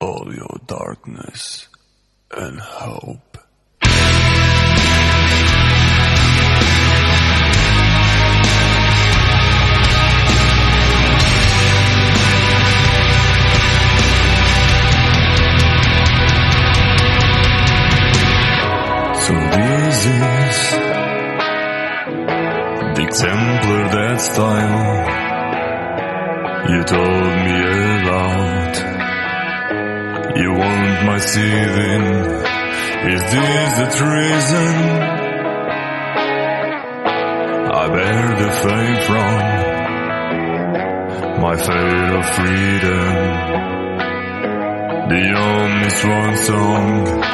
all your darkness and hope. So this is the exemplar, that style you told me about. You want my seething, is this the treason? I bear the fame from my fate of freedom, the only swan song.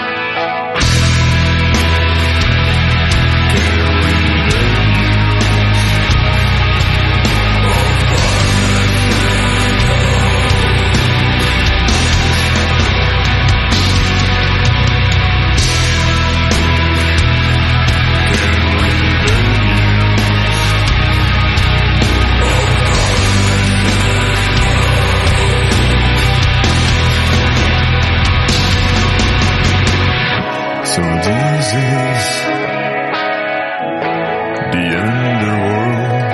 So this is the underworld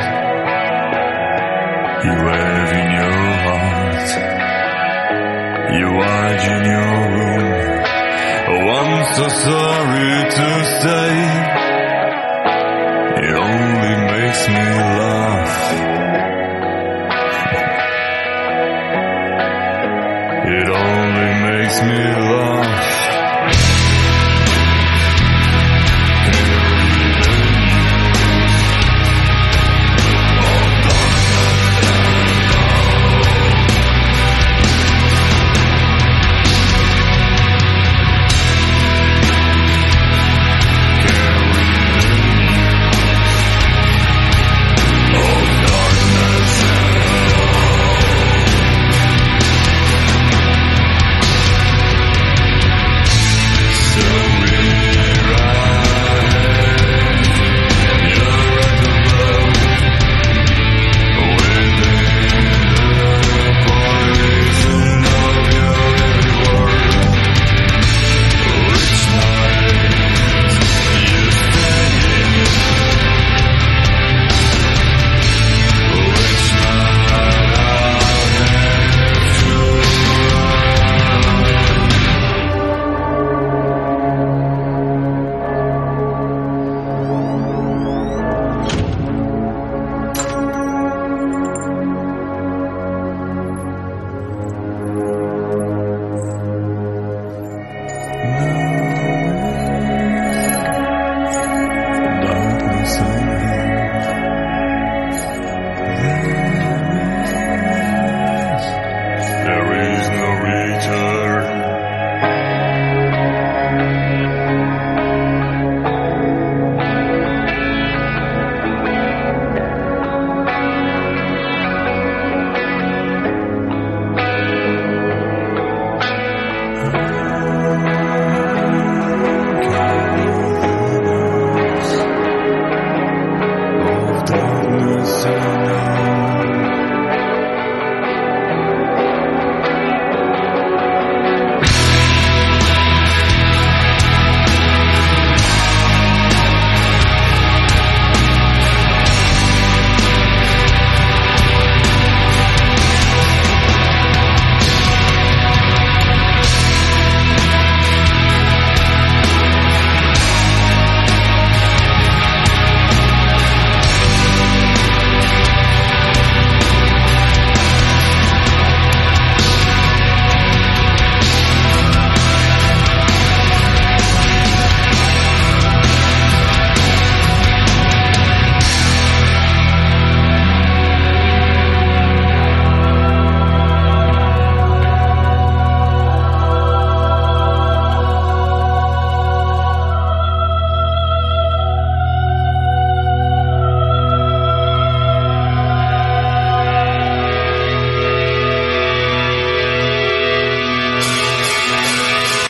you have in your heart, you hide in your room. Oh, I'm so sorry to say, it only makes me laugh. It only makes me laugh.